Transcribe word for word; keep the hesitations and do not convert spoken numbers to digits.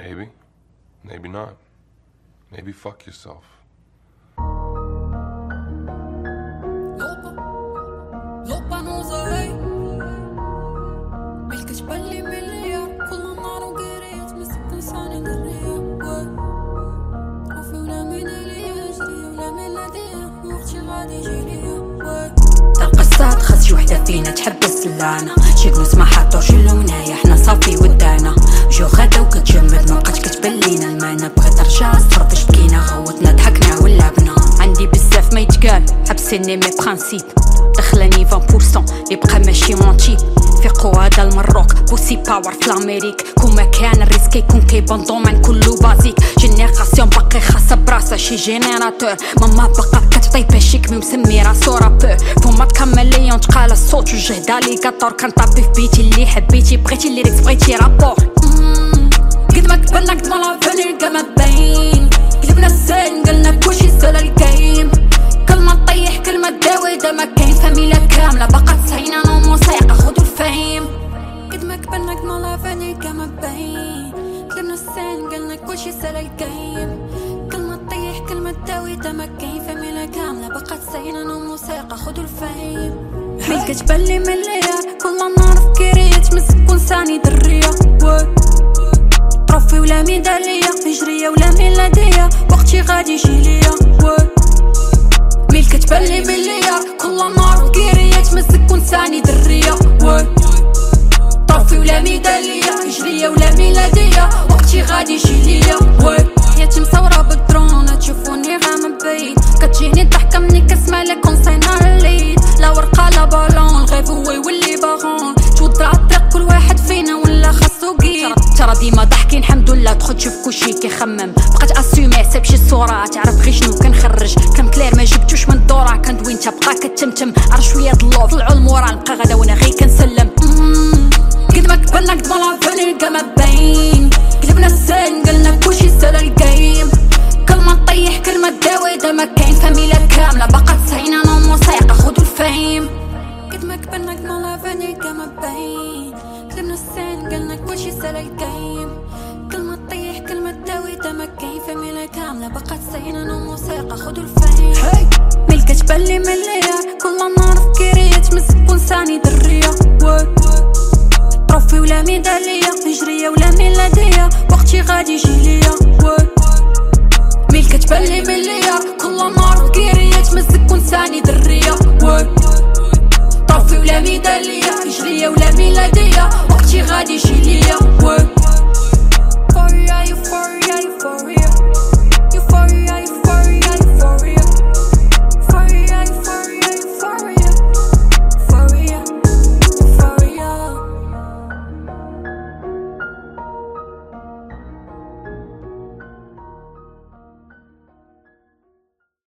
Maybe, maybe not. Maybe fuck yourself. القصات خاص شي وحده فينا تحبس لنا شي جلوس ما حطوش اللونايه حنا صافي ودانا جو غدا وكتجمد مابقاتش كتبان لينا المعنى بغيت نرجع صرفش بكينا غوتنا ضحكنا ولعبنا عندي بزاف ما يتقال حبسني مي برانسيب دخلاني عشرين بالمية يبقى ماشي مون تيب فيقو هذا المروك بوسي باور في الامريك كوما كان الريسك يكون كيبان دومين كلو بازيك جينيراسيون باقي خاصه براسها شي جينيراتور ماما باقا كتطيب هشيك مي مسمي راسو رابور فما تكمل ليون تقال الصوت وجهد اليغاتور كنطابي في بيتي اللي حبيتي بغيتي اللي ريكس بغيتي رابور قد ما كبرنا قد ما لافوني كما باين قلبنا السن قلنا كلشي سالا الكايم كلمة طيح كلمة داوي دا ما كاين فاميلا كاملة باقا تسعينا نو موسيقى خدو الفايم قد ما كبرنا قد ما لافوني كما باين قلبنا السن قلنا كلشي سالا الكايم كلمة طيح كلمة داوي دا ما كاين فاميلا كاملة باقا تسعينا نو موسيقى خدو الفايم ملي كتبالي من الليل كل نعرف كيريا تمسك ونساني درية طرفي ولا ميدالية هجرية ولا ميلادية وقتي غادي يجي ليا ملي كتبالي بالليل كل نعرف كيريا تمسك ونساني درية طرفي ولا ميدالية هجرية ولا ميلادية وقتي غادي يجي ليا ياتي مصورة بالدرون تشوفوني غامض بعيد كتجيني الضحكة مني كنسمع لي كونسينار الليل لا ورقة لا بالون الغيب هو يولي باغون توضع الطريق كل واحد فينا ولا خاصو كي ترى ديما ضحكين الحمد لله تدخل تشوف كلشي كيخمم بقات اسومي حساب شي صورة تعرف غير شنو كنخرج كم كلير ما جبتوش من الدورة كندوي نتا بقى كتمتم عرف شوية اللو طلعوا المورا نبقى غدا وانا غير كنسلم قد ما كبرنا قد ما لافوني كما باين قلبنا السن قلنا كلشي سالا الكايم كلمة طيح كلمة داوي دا ما كاين فاميلا كاملة باقا تسعينا نو موسيقى خدو الفايم قد ما كبرنا قد ما لافوني كما باين قلبنا السن قلنا كلشي سالا الكايم كلمة طيح كلمة داوي دا ما كاين فاميلا كاملة باقا تسعينا نو موسيقى خدو الفايم ملي كتبالي من الليل كل نعرف كيريا تمسك ونساني درية طرفي ولا ميدالية هجرية ولا ميلادية